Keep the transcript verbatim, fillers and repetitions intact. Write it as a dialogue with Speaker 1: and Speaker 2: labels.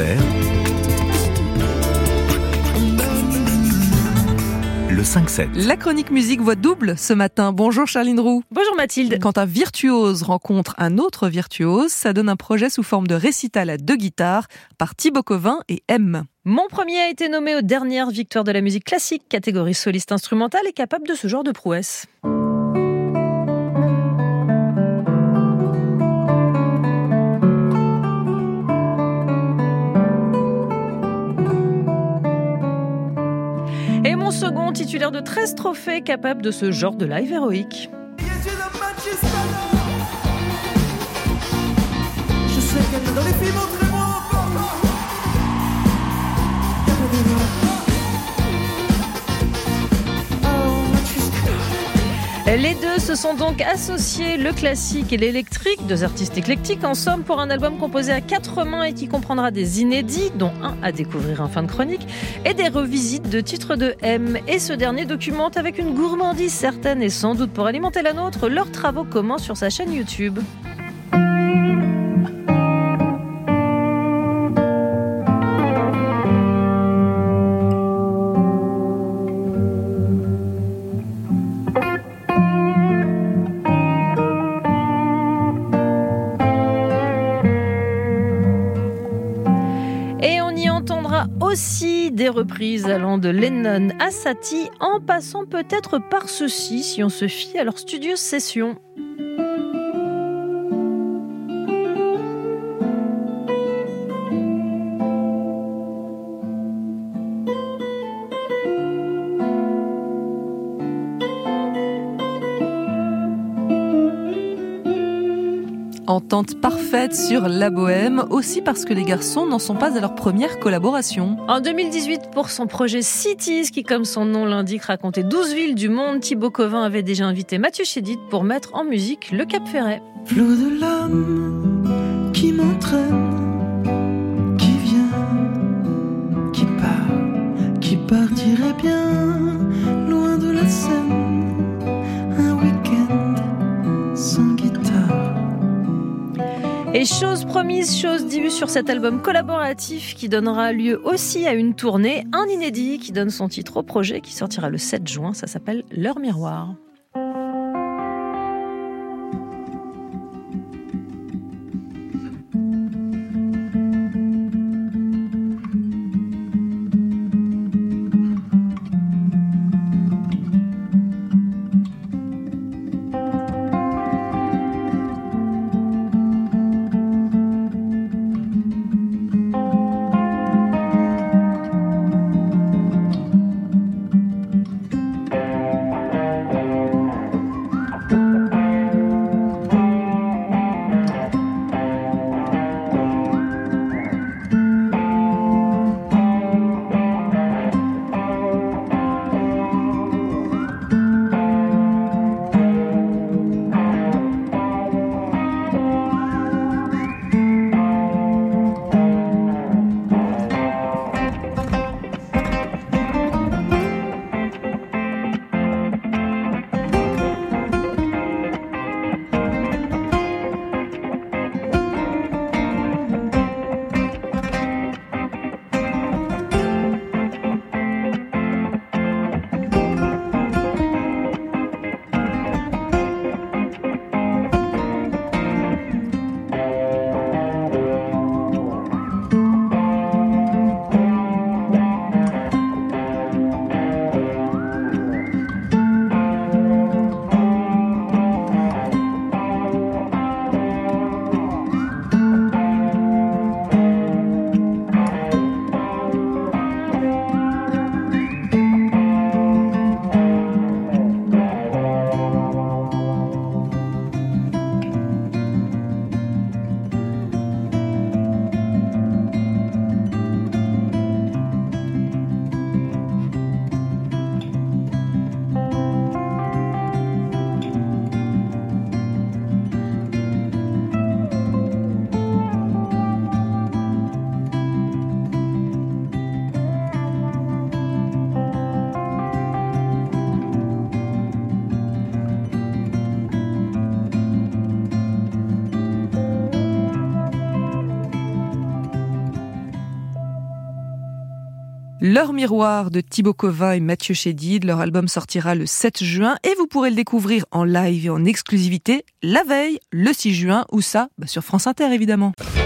Speaker 1: Fer, le cinq sept.
Speaker 2: La chronique musique voix double ce matin. Bonjour Charline Roux.
Speaker 3: Bonjour Mathilde.
Speaker 2: Quand un virtuose rencontre un autre virtuose, ça donne un projet sous forme de récital à deux guitares par Thibaut Covin et M.
Speaker 3: Mon premier a été nommé aux dernières victoires de la musique classique, catégorie soliste instrumentale et capable de ce genre de prouesse. Et mon second, titulaire de treize trophées, capable de ce genre de live héroïque.
Speaker 4: Je sais qu'elle dans les films montrez-moi.
Speaker 3: Les deux se sont donc associés, le classique et l'électrique, deux artistes éclectiques en somme pour un album composé à quatre mains et qui comprendra des inédits, dont un à découvrir en fin de chronique, et des revisites de titres de M. Et ce dernier documente avec une gourmandise certaine et sans doute pour alimenter la nôtre leurs travaux communs sur sa chaîne YouTube. Aussi des reprises allant de Lennon à Satie, en passant peut-être par ceci si on se fie à leur studieuse session.
Speaker 2: Entente parfaite sur La Bohème, aussi parce que les garçons n'en sont pas à leur première collaboration.
Speaker 3: En deux mille dix-huit, pour son projet Cities, qui comme son nom l'indique racontait douze villes du monde, Thibaut Covin avait déjà invité Mathieu Chédid pour mettre en musique le Cap Ferret.
Speaker 4: Flot de l'âme qui m'entraîne, qui vient, qui part, qui partirait bien loin de la Seine, un week-end sans guitare.
Speaker 3: Et chose promise, chose due sur cet album collaboratif qui donnera lieu aussi à une tournée, un inédit qui donne son titre au projet qui sortira le sept juin, ça s'appelle Leur Miroir.
Speaker 2: Leur miroir de Thibaut Covin et Mathieu Chédid. Leur album sortira le sept juin et vous pourrez le découvrir en live et en exclusivité la veille, le six juin, ou ça, bah sur France Inter évidemment.